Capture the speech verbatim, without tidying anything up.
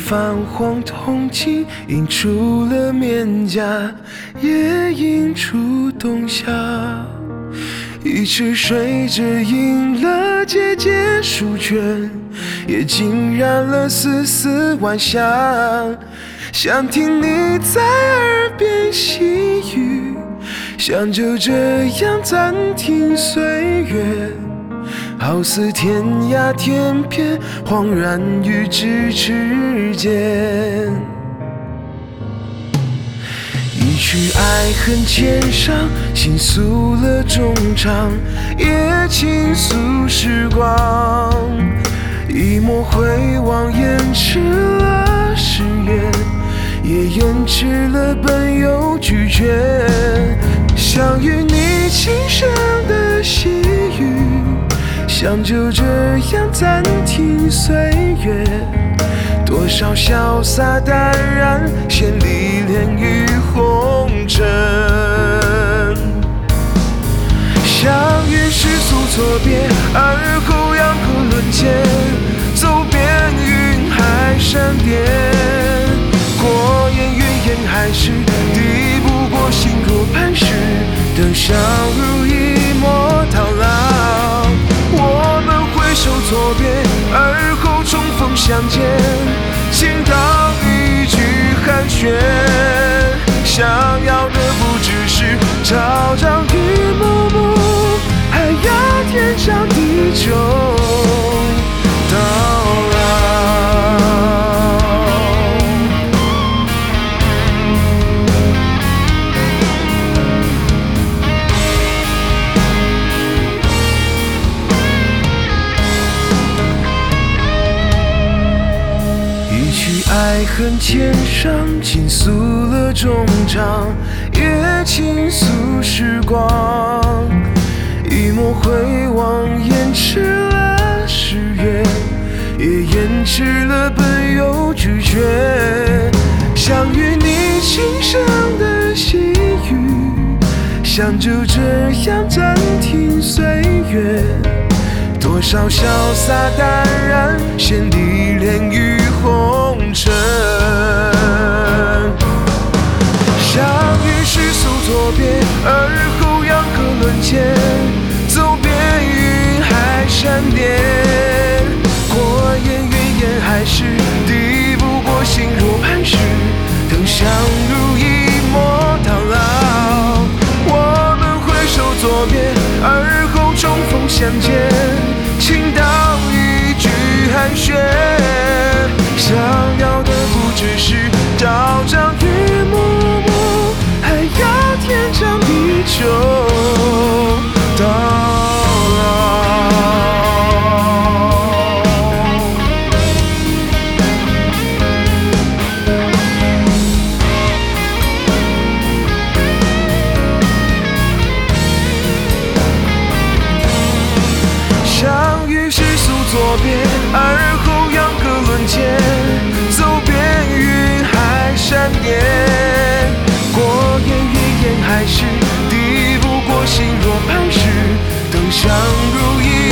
泛黄铜镜映出了面颊，也映出冬夏。一池水只映了姐姐书卷，也浸染了丝丝晚霞。想听你在耳边细语，想就这样暂停岁月，好似天涯天边，恍然于咫尺间。一曲爱恨弦上，倾诉了衷肠，也倾诉时光。一抹回望，延迟了誓言，也延迟了本有拒绝。想与你轻声的细语，想就这样暂停岁月，多少潇洒淡然，先历练于红尘。相遇世俗错别，而后阳河沦陷，走遍云海山巅。过眼云烟还是敌不过心若磐石，等相濡以沫到老。我们挥手作别，而后重逢相见，倾倒一句寒暄。想要的不只是朝朝与暮暮，还要天长地久到老。一曲爱恨弦上，倾诉了衷肠，也倾诉时光。一抹回望，延迟了誓言，也延迟了本有拒绝。想与你轻声的细语，想就这样暂停岁月，多少潇洒淡然，先历练于红尘。相遇世俗错别，而后阳河沦陷，走遍云海山巅。过眼云烟还是敌不过心若磐石，等相濡以沫到老。我们挥手作别，而后重逢相见，倾倒一句寒暄。想要的不只是朝朝与暮暮，还要天长地久到老。相遇世俗作别，而后阳河沦陷，走遍云海山巅。过眼云烟还是敌不过心若磐石，等相濡以